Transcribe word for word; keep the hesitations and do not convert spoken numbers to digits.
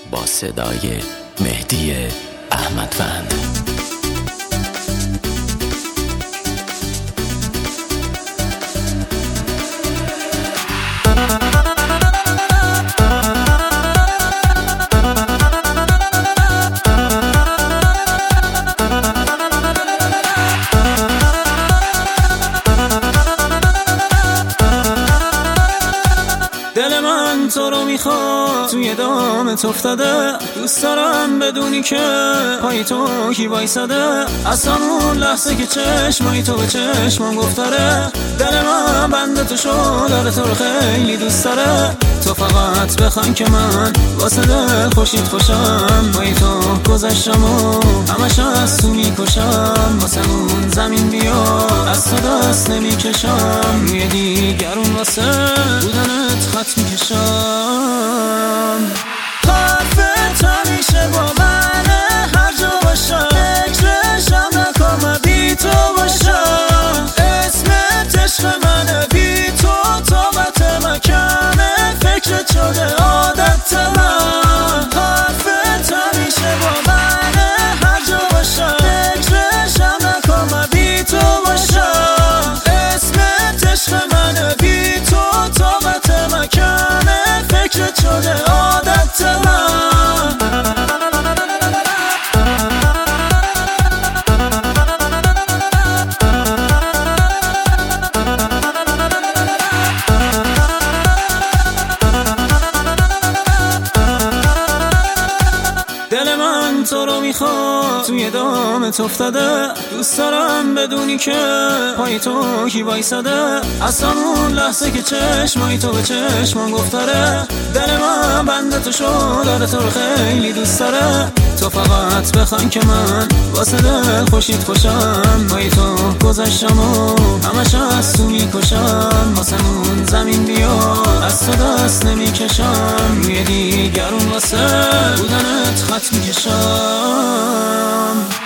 با صدای مهدی احمدوند. دل من تو رو میخواد، توی دامت افتاده، دوست دارم بدونی که پای تو کی وایساده. از همون لحظه که چشمای تو به چشمم گفتاره، دل من بنده تو شد، داره تو رو خیلی دوست داره. تو فقط بخوان که من واسه دل خوشید خوشم، پای تو گذشتم و همش از تو میکشم. واسه اون زمین بیا از تو دست نمیکشم، روی دیگرون واسه بودنت خط میکشم. حرفت همیشه با منه، هر جا باشم فکرشم نکن من بی تو باشم. اسمت عشق منه، بی تو طاقت مکنه، فکرت شده عادت من. حرفت همیشه با منه، هر جا باشم فکرشم نکن من بی تو باشم. اسمت عشق منه، بی تو طاقت مکنه، فکرت شده عادت من. دل من تو رو میخواد، توی دامت افتاده، دوست دارم بدونی که پای تو کی وایساده. از همون لحظه که چشمای تو به چشمم گفتاره، دل من بنده تو شد، داره تو رو خیلی دوست داره. تو فقط بخوان که من واسه دل خوشید خوشم، پای تو گذشتم و همش از تو میکشم. واسه اون زمین بیا از تو دست نمیکشم، روی دیگرون واسه بودنت خط میکشم.